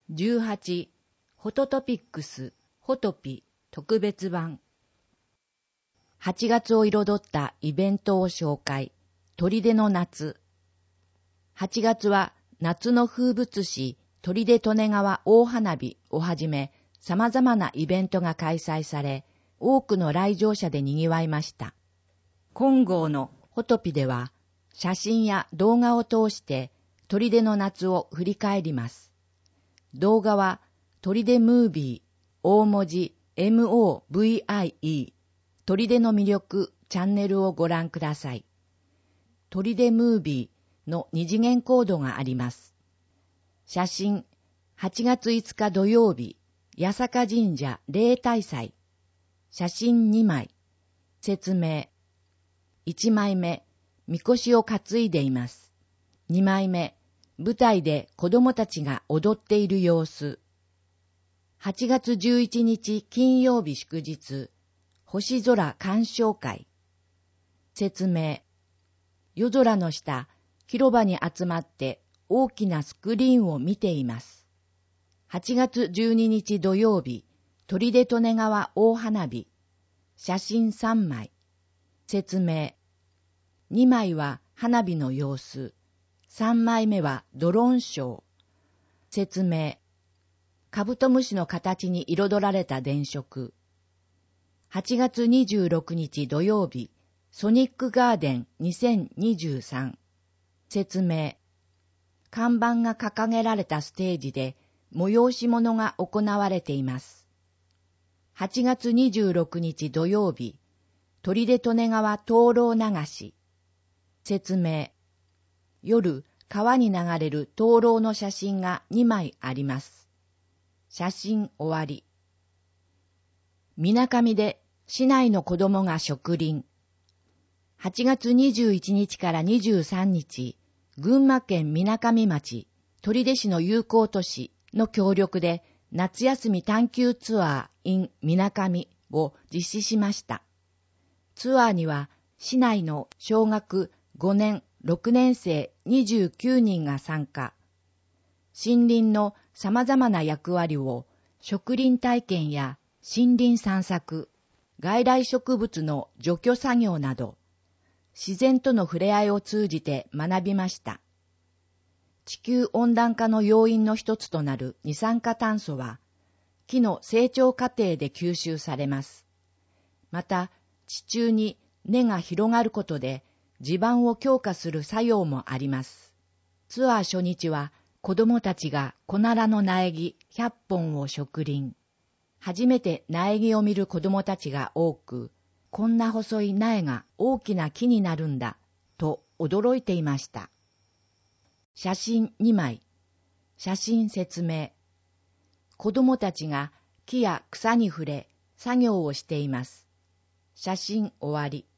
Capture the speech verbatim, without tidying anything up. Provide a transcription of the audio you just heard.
じゅうはち、フォトトピックス、フォトピ特別版。はちがつを彩ったイベントを紹介。砦の夏。はちがつは夏の風物詩、砦利根川大花火をはじめ、様々なイベントが開催され、多くの来場者で賑わいました。今号のフォトピでは、写真や動画を通して砦の夏を振り返ります。動画は砦ムービー、大文字 エムオーブイアイイー、砦の魅力チャンネルをご覧ください。砦ムービーの二次元コードがあります。写真、はちがついつか土曜日、八坂神社例大祭。写真にまい。説明。いちまいめ、みこしを担いでいます。にまいめ、舞台で子供たちが踊っている様子。はちがつじゅういちにち金曜日祝日、星空鑑賞会。説明。夜空の下、広場に集まって大きなスクリーンを見ています。はちがつじゅうににち土曜日、砦利根川大花火。写真さんまい。説明。にまいは花火の様子。さんまいめはドローンショー。説明。カブトムシの形に彩られた電飾。はちがつにじゅうろくにち土曜日、ソニックガーデンにせんにじゅうさん。説明。看板が掲げられたステージで催し物が行われています。はちがつにじゅうろくにち土曜日、砦利根川灯籠流し。説明。夜、川に流れる灯籠の写真がにまいあります。写真終わり。みなかみで市内の子供が植林。はちがつにじゅういちにちからにじゅうさんにち、群馬県みなかみ町、取手市の友好都市の協力で夏休み探求ツアー in みなかみを実施しました。ツアーには市内の小学ごねん、ろくねんせいにじゅうきゅうにんが参加。森林の様々な役割を植林体験や森林散策、外来植物の除去作業など、自然との触れ合いを通じて学びました。地球温暖化の要因の一つとなる二酸化炭素は、木の成長過程で吸収されます。また、地中に根が広がることで地盤を強化する作用もあります。ツアー初日は、子供たちがコナラの苗木ひゃっぽんを植林。初めて苗木を見る子供たちが多く、こんな細い苗が大きな木になるんだ、と驚いていました。写真にまい。写真説明。子供たちが木や草に触れ、作業をしています。写真終わり。